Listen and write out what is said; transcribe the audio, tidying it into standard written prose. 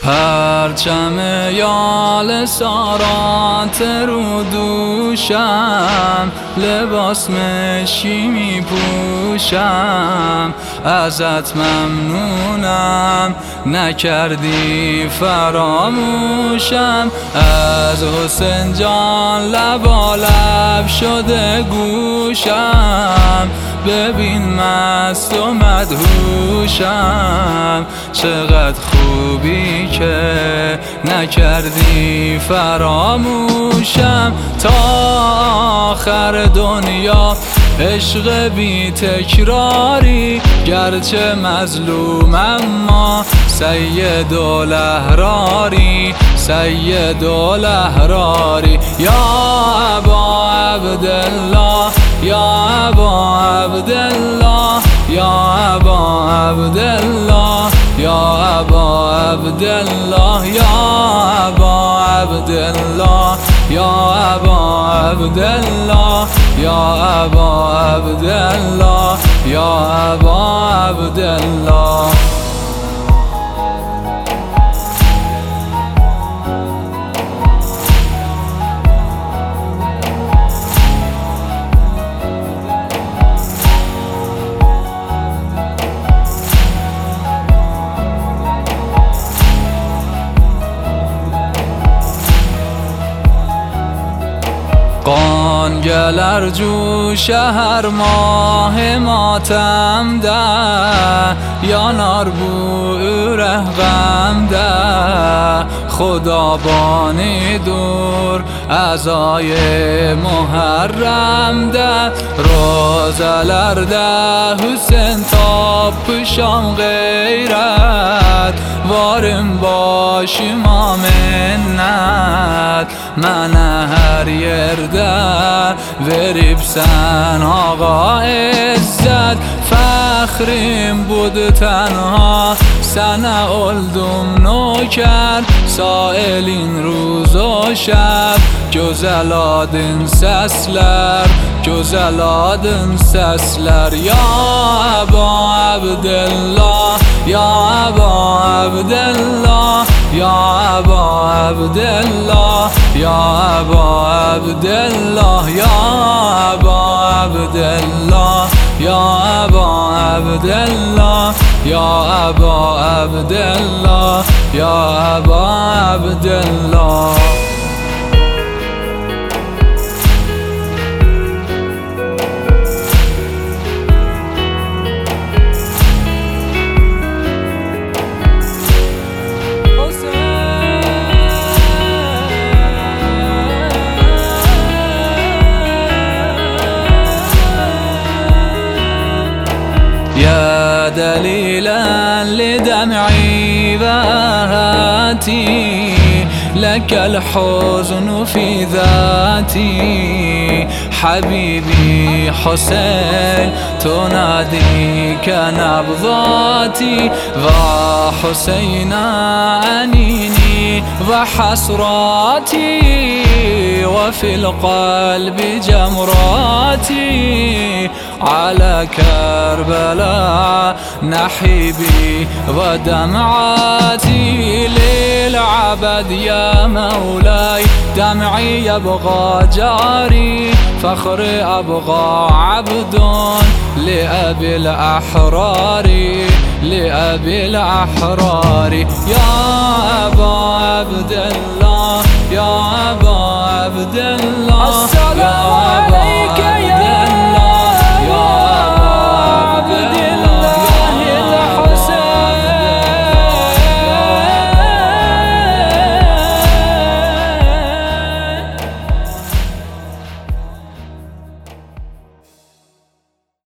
پرچم یال سارات رو دوشم، لباس مشکی می پوشم. ازت ممنونم نکردی فراموشم. از حسین جان لبالب شده گوشم، ببین مست و مدهوشم. چقدر خوبی که نکردی فراموشم. تا آخر دنیا عشق بی تکراری، گرچه مظلوم اما سید الاحراری، سید الاحراری. یا ابا عبدالله، یا ابا عبدالله، یا ابا عبدالله، یا ابا عبدالله، یا ابا عبدالله، یا ابا عبدالله، یا ابا عبدالله، یا ابا عبدالله. قانگلر جوش هر ماه ماتم ده، یا نار بو غم ده. خدا بانی دور ازای محرم ده، روزلر ده حسین تا پشام غیرت. وارم باشی ما منت، من هر yerdə veribsən ağa izzət. Fəxrim budur tənha, sənə oldum nökər. Sailin ruz o şəb, gözəl adın səslər, gözəl adın səslər. Ya Əba Əbdəllah, ya Əba Əbdəllah, ya Əba Əbdəllah, ya Əba Əbdəllah, ya Əba Əbdəllah, ya Əba Əbdəllah, ya Əba Əbdəllah, ya Əba Əbdəllah. يا دليلا لدمعي وهاتي، لك الحزن في ذاتي. حبيبي حسين تناديك نبضاتي، وحسين أنيني وحسراتي، وفي القلب جمراتي. على كربلاء نحيبي ودمعاتي، للعبد يا مولاي دمعي يبغى جاري. فخر أبغى عبد لأبي الأحرار، لأبي الأحرار. يا أبا عبد الله، يا